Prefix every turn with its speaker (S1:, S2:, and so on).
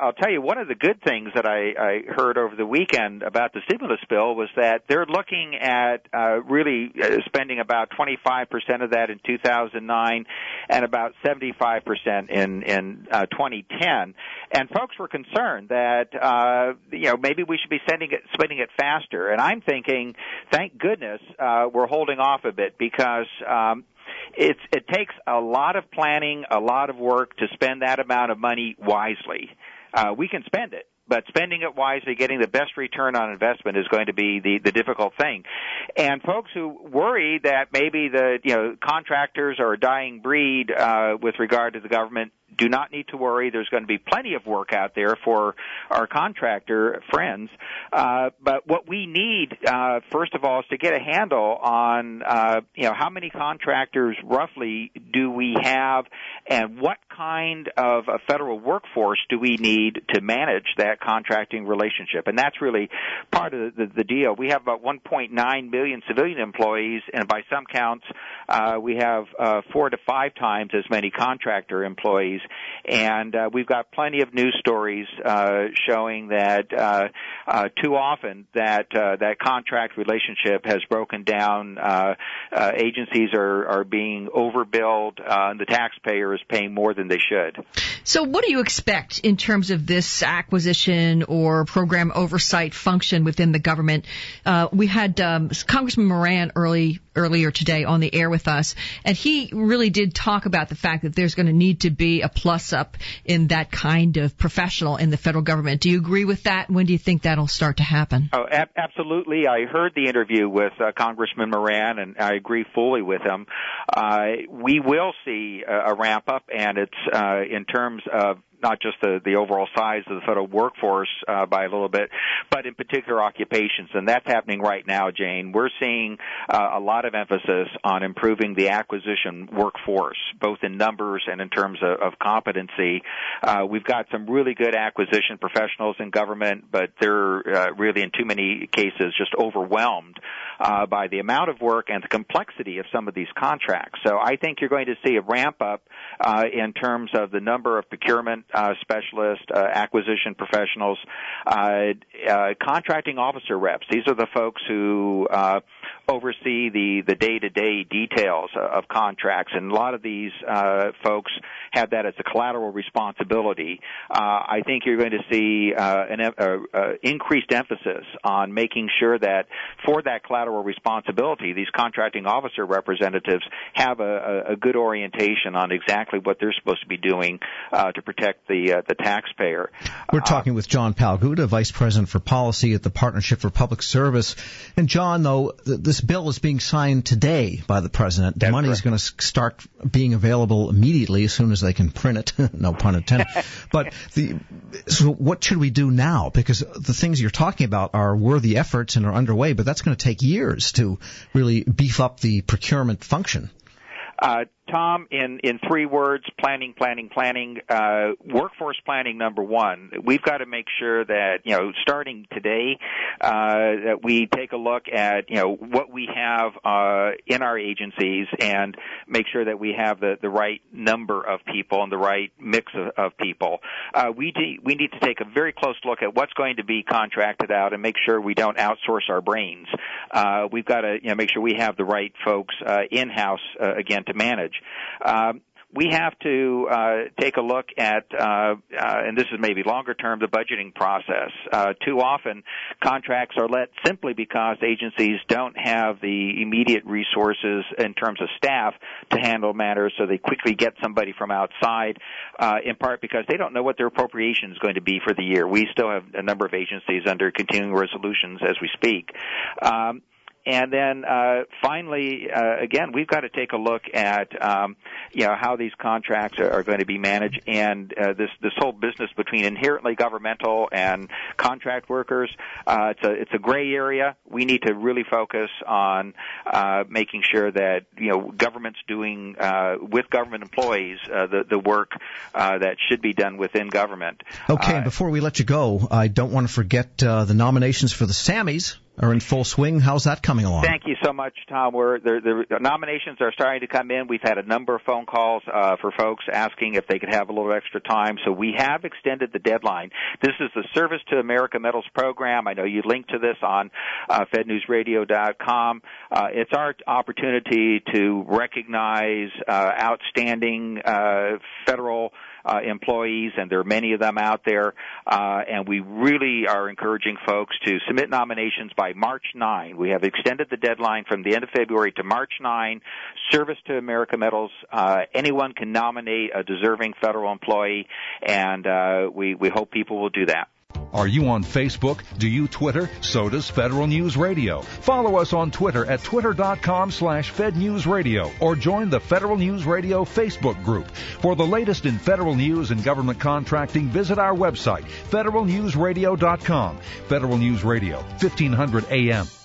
S1: I'll tell you, one of the good things that I heard over the weekend about the stimulus bill was that they're looking at really spending about 25% of that in 2009 and about 75% in 2010. And folks were concerned that maybe we should be spending it faster. And I'm thinking, thank goodness we're holding off a bit, because it takes a lot of planning, a lot of work to spend that amount of money wisely. We can spend it, but spending it wisely, getting the best return on investment is going to be the difficult thing. And folks who worry that maybe the contractors are a dying breed with regard to the government do not need to worry. There's going to be plenty of work out there for our contractor friends. But what we need, first of all, is to get a handle on, how many contractors roughly do we have, and what kind of a federal workforce do we need to manage that contracting relationship. And that's really part of the deal. We have about 1.9 million civilian employees, and by some counts, we have 4 to 5 times as many contractor employees. And we've got plenty of news stories showing that too often that contract relationship has broken down. Agencies are being overbilled, and the taxpayer is paying more than they should.
S2: So what do you expect in terms of this acquisition or program oversight function within the government? We had Congressman Moran earlier today on the air with us, and he really did talk about the fact that there's going to need to be a plus-up in that kind of professional in the federal government. Do you agree with that? When do you think that'll start to happen?
S1: Oh, absolutely. I heard the interview with Congressman Moran, and I agree fully with him. We will see a ramp-up, and it's in terms of not just the overall size of the federal workforce by a little bit, but in particular occupations. And that's happening right now, Jane. We're seeing a lot of emphasis on improving the acquisition workforce, both in numbers and in terms of competency. We've got some really good acquisition professionals in government, but they're really in too many cases just overwhelmed by the amount of work and the complexity of some of these contracts. So I think you're going to see a ramp up in terms of the number of procurement specialists, acquisition professionals, contracting officer reps. These are the folks who oversee the day-to-day details of contracts, and a lot of these folks have that as a collateral responsibility. I think you're going to see an increased emphasis on making sure that for that collateral responsibility, these contracting officer representatives have a good orientation on exactly what they're supposed to be doing to protect the taxpayer.
S3: We're talking with John Palguda, Vice President for Policy at the Partnership for Public Service. And John, though, this bill is being signed today by the President. The money is going to start being available immediately as soon as they can print it. No pun intended. But so what should we do now? Because the things you're talking about are worthy efforts and are underway, but that's going to take years to really beef up the procurement function.
S1: Tom, in 3 words, planning, workforce planning, number one. We've got to make sure that, starting today, that we take a look at, what we have in our agencies and make sure that we have the right number of people and the right mix of people. We need to take a very close look at what's going to be contracted out and make sure we don't outsource our brains. We've got to, make sure we have the right folks in-house, again, to manage. We have to take a look at, and this is maybe longer term, the budgeting process. Too often, contracts are let simply because agencies don't have the immediate resources in terms of staff to handle matters, so they quickly get somebody from outside, in part because they don't know what their appropriation is going to be for the year. We still have a number of agencies under continuing resolutions as we speak. And then finally, again, we've got to take a look at how these contracts are going to be managed, and this whole business between inherently governmental and contract workers. It's a gray area. We need to really focus on making sure that government's doing with government employees the work that should be done within government.
S3: Okay, and before we let you go, I don't want to forget the nominations for the Sammys. are in full swing. How's that coming along?
S1: Thank you so much, Tom. The nominations are starting to come in. We've had a number of phone calls for folks asking if they could have a little extra time. So we have extended the deadline. This is the Service to America Medals program. I know you linked to this on fednewsradio.com. It's our opportunity to recognize outstanding federal employees, and there are many of them out there, and we really are encouraging folks to submit nominations by March 9. We have extended the deadline from the end of February to March 9. Service to America Medals, anyone can nominate a deserving federal employee, and we hope people will do that.
S4: Are you on Facebook? Do you Twitter? So does Federal News Radio. Follow us on Twitter at twitter.com/FedNewsRadio or join the Federal News Radio Facebook group. For the latest in federal news and government contracting, visit our website, federalnewsradio.com. Federal News Radio, 1500 AM.